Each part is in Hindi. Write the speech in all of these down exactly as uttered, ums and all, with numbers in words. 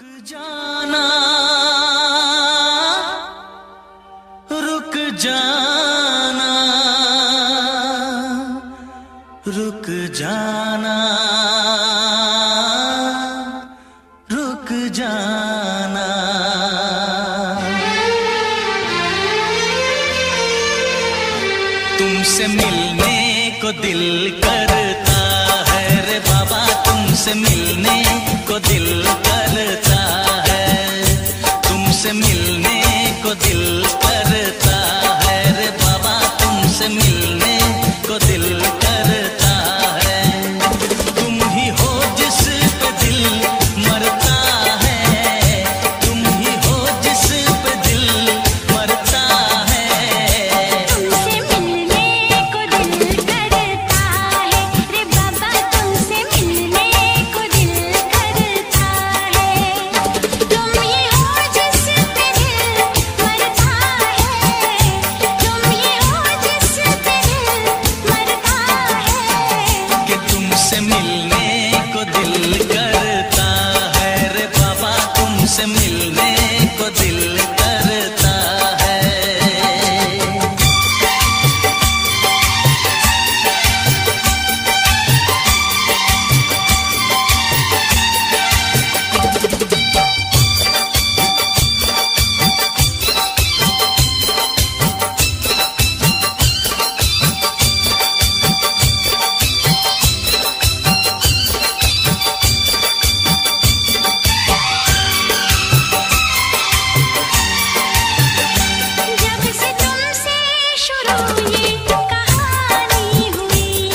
जाना रुक जाना रुक जाना रुक जाना। तुमसे मिलने को दिल करता है रे बाबा, तुमसे मिलने को दिल करता है, तुमसे मिलने को दिल करता है रे बाबा, तुमसे मिलने को दिल करता है। तुम ही हो जिस पे दिल मरता है, तुम ही हो जिस पे दिल मरता है। तुमसे मिलने को दिल करता है रे बाबा, तुमसे मिलने को दिल करता है। तुम ही हो जिस पे दिल मरता है, तुम ही हो जिस पे दिल मरता है। कि तुमसे मिलने को दिल करता है रे बाबा, तुमसे मिलने को दिल करता है। जब से तुमसे शुरू ये कहानी हुई,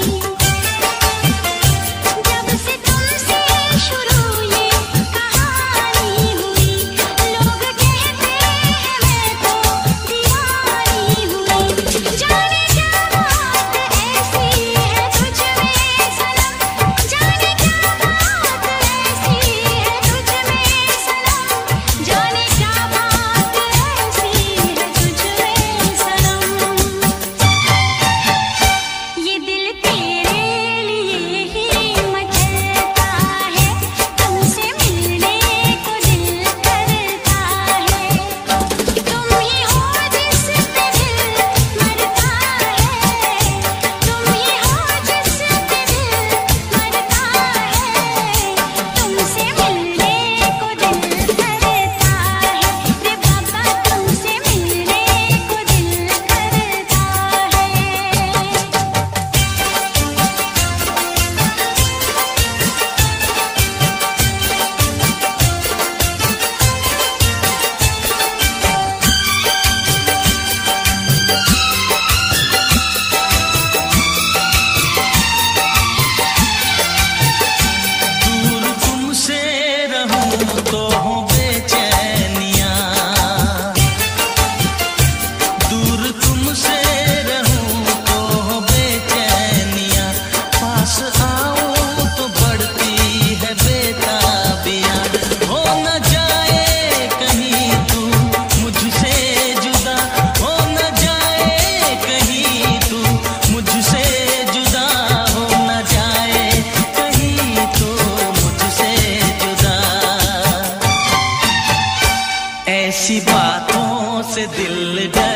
जब से तुमसे शुरू ये कहानी हुई, लोग कहते हैं मैं तो दीवानी हुई। जाने क्या बात ऐसी है तुझ में सनम, जाने क्या बात ऐसी है तुझ में सनम, जाने क्या बात ऐसी है तुझ में सनम। ये दिल तेरे लिए ही मचलता है, तुमसे मिलने को दिल करता है। तुम ही हो जिस पे दिल मरता है, तुम ही हो जिस पे दिल मरता है। तुमसे मिलने को दिल करता है रे बाबा, तुमसे मिलने को दिल करता दूर तुमसे रहूं तो हो बेचैनियां, दूर तुमसे रहूं तो हो बेचैनियां, पास आओ तो बढ़ती है बेताबियां। हो न जाए कहीं तू मुझसे जुदा, हो न जाए कहीं तू मुझसे जुदा, हो न जाए कहीं तू मुझसे जुदा। ऐसी बातों से दिल डर